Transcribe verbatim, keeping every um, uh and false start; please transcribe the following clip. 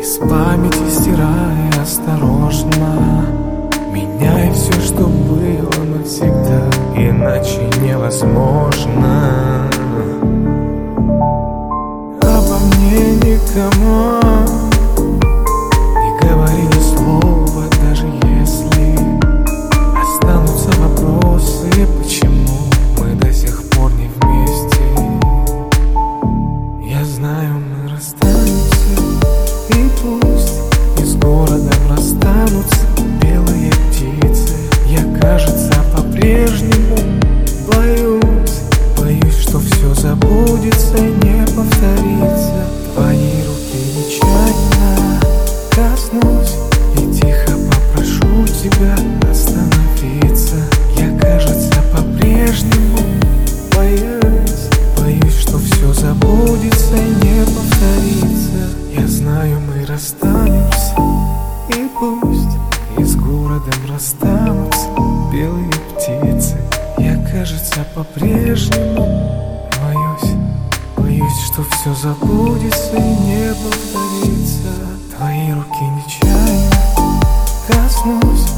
Из памяти стирая осторожно, меняй все, что было навсегда, иначе невозможно. Обо мне никому не говори ни слова, даже если останутся вопросы, почему мы до сих пор не вместе. Я знаю, мы расстанемся, и пусть из города расстанутся белые птицы. Я, кажется, по-прежнему боюсь, боюсь, что все забудется и не повторится. Твои руки нечаянно коснусь и тихо попрошу тебя остановиться. Я, кажется, по-прежнему боюсь, боюсь, что все забудется и не повторится. Я знаю, мы расстанемся, и пусть из города расстанутся белые птицы. Я, кажется, по-прежнему боюсь, боюсь, что все забудется и не повторится. Твои руки нечаянно коснусь